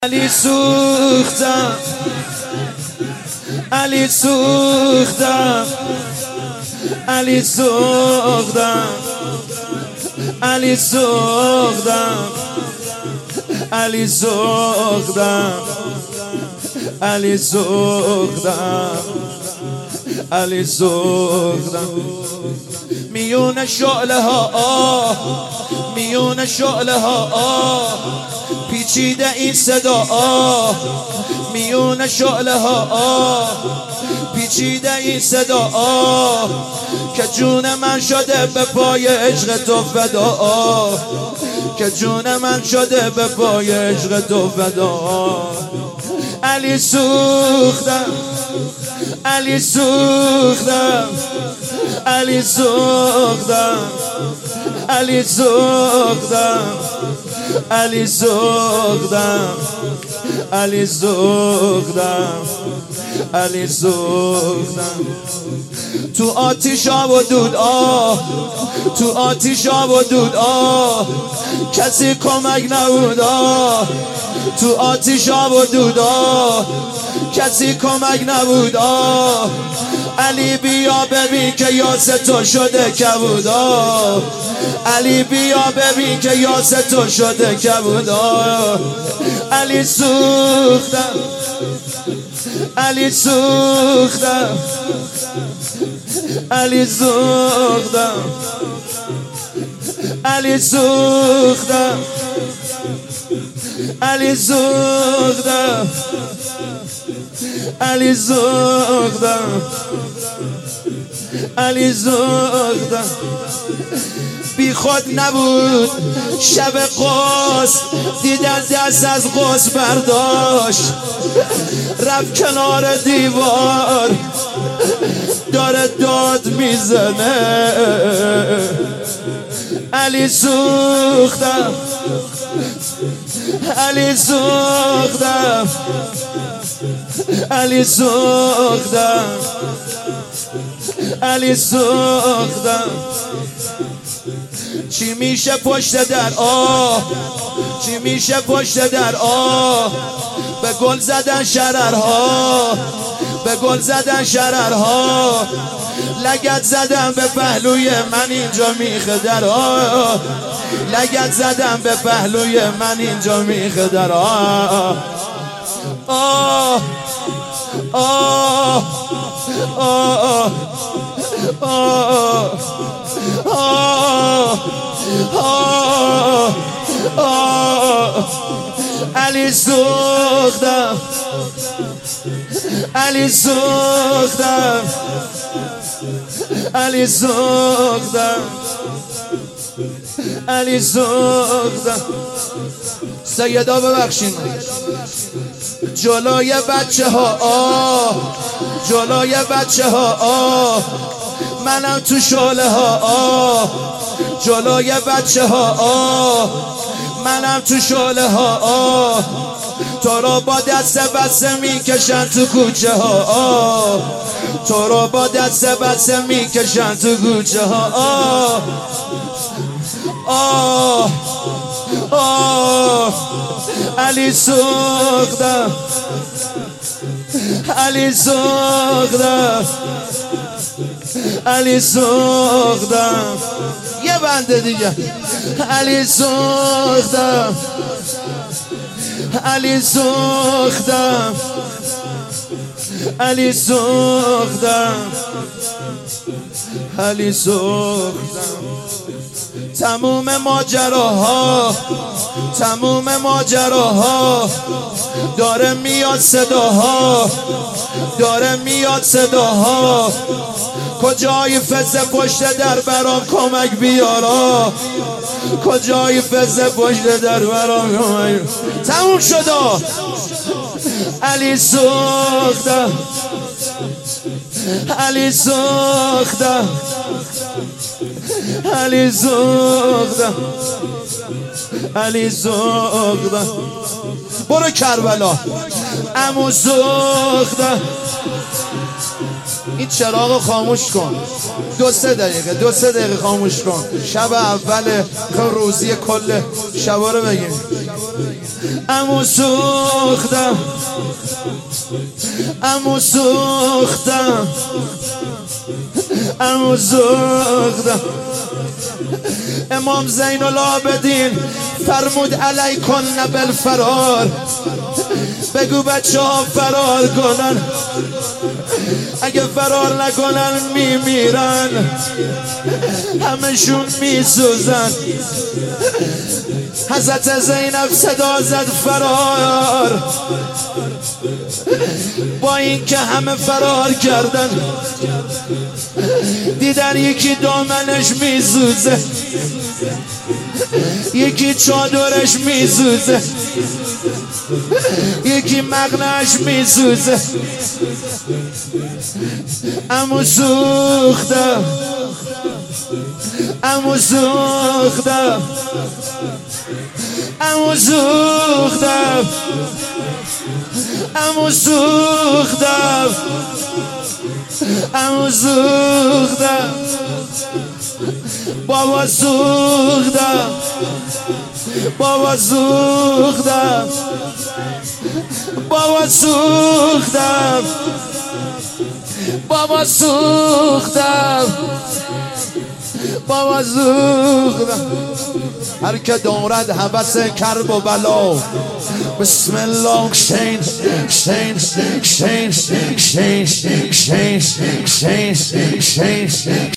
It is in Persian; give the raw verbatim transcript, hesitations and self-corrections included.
علی سوختم، علی سوختم، علی سوختم، علی سوختم، علی سوختم، علی سوختم، علی سوختم. میون شعله ها آه، میون شعله ها آه، پیچیده این صدا آه، میون شعله ها آه، پیچیده این صدا آه، که جون من شده به پای عشق تو فدا آه، که جون من شده به پای عشق تو فدا آه. علی سوختم، علی سوختم، علی سوختم، علی سوختم، علی سوختم، علی سوختم، علی سوختم. تو آتیش آب و دود آه، تو آتیش آب و دود آه، کسی کمک نبود آه، تو آتیش آب و دود آه، کسی کمک نبود آه. علی بیا ببین که یاس تو شده کبود آه، علی بیا ببین که یاس تو شده کبود آه. علی سوختم، علی سوختم، علی سوختم، علی سوختم، علی سوختم، علی سوختم، علی سوختم. بی خود نبود شب قوس، دیدن دست از قوس برداشت، رفت کنار دیوار داره داد میزنه. علی سوختم، علی سوختم، علی سوختم، علی سوختم. چی میشه پشت در آه، چی میشه پشت در آه، به گل زدن شررها، به گل زدن شررها، لگد زدم به پهلوی من اینجا میخه در آه، لگد زدم به پهلوی من اینجا میخه در آه. آه آه آه آه آه آه آه. علی سوختم، علی سوختم، علی سوختم، علی سوختم. سیدا ببخشین جلوی بچه ها آه، جلوی بچه ها آه، منم تو شعله ها آه، جلوی بچه ها آه، منم تو شعله ها آه. تو رو با دست بسته میکشن تو کوچه ها آه، تو رو با دست بسته میکشن تو کوچه ها آه. آه آه. علی سوختم، علی سوختم، علی سوختم. یه بنده دیگه. علی سوختم، علی سوختم، علی سوختم، علی سوختم. تموم ماجراها، تموم ماجراها، داره میاد صداها، داره میاد صداها. کجای فز پشت در برام کمک بیارا، کجای فز پشت در برام کمک. تموم شدا. علی سوختم، علی سوختم، علی سوختم، علی سوختم. برو کربلا. عمو سوختم. این چراغ خاموش کن، دو سه دقیقه دو سه دقیقه خاموش کن. شب اول روزی کل شبا رو بگیم. امو سوختم امو سوختم امو سوختم امام زین العابدین فرمود علیکن بالفرار، بگو بچه ها فرار کنن، اگه فرار نکنن میمیرن، همشون میسوزن. حضرت زینب صدا زد فرار، با این که همه فرار کردن دیدن یکی دامنش میسوزه، یکی چادرش میسوزه، یکی مقنعش میسوزه. امو سوختم امو سوختم امو سوختم امو سوختم امو سوختم بابا سوختم بابا سوختم بابا سوختم بابا سوختم بابا سوختم. هر که دارد هوس کرب و بلا بسم الله کشین کشین کشین کشین کشین کشین کشین